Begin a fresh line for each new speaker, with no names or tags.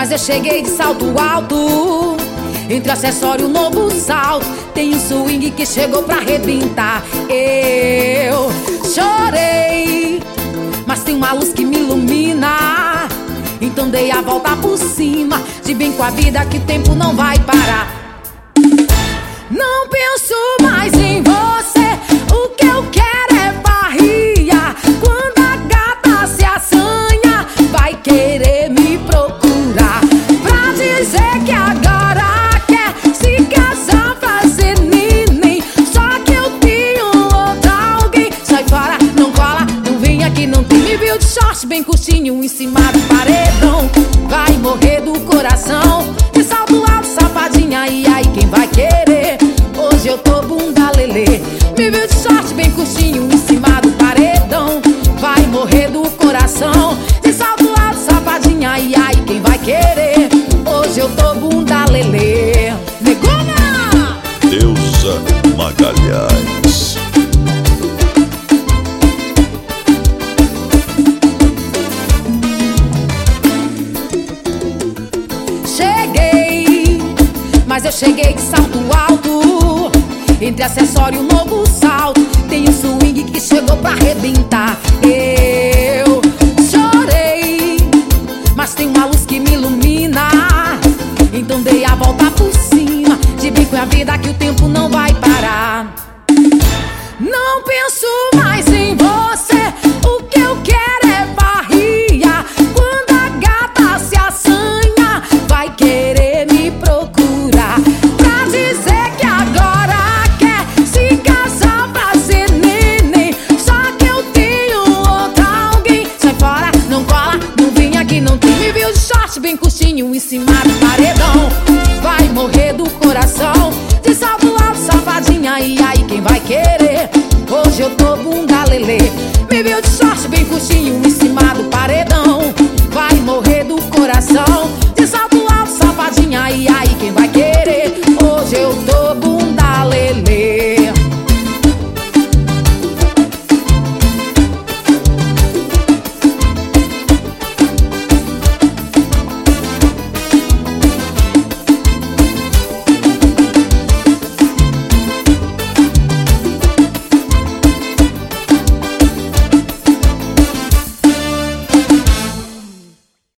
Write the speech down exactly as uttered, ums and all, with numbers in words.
mas eu cheguei de salto alto. Entre acessório, novo salto, tem um swing que chegou pra arrebentar. Eu chorei, mas tem uma luz que me ilumina. Então dei a volta por cima, de bem com a vida que o tempo não vai parar. Não penso mais em você, o que eu quero é barriga. Quando a gata se assanha, vai querer me procurar pra dizer que agora quer se casar, fazer neném. Só que eu tenho outra alguém. Sai fora, não cola, não vem aqui, não tem. Me viu de short bem curtinho em cima do paredão, vai morrer do coração. De salto alto, safadinha, e aí quem vai querer? Hoje eu tô bunda lelê. Me viu de short bem curtinho em cima do paredão, vai morrer do coração. De salto alto, safadinha, e aí quem vai querer? Hoje eu tô bunda lelê. Negona!
Deusa Magalhães.
Cheguei, mas eu cheguei de salto alto. Entre acessório, novo salto, tem um swing que chegou pra arrebentar. Eu chorei, mas tem uma luz que me ilumina. Então dei a volta por cima, de bem com a vida que o tempo não vai parar. Não penso mais em você, o que eu quero é barriga. Quando a gata se assanha, vai querer me procurar pra dizer que agora quer se casar, fazer neném. Só que eu tenho outra alguém. Sai fora, não cola, não vem aqui, não tem. Me viu de short bem curtinho em cima do paredão, vai morrer do coração. De salto alto, safadinha, e aí quem vai querer? Hoje eu tô bunda lelê. Me viu de short bem curtinho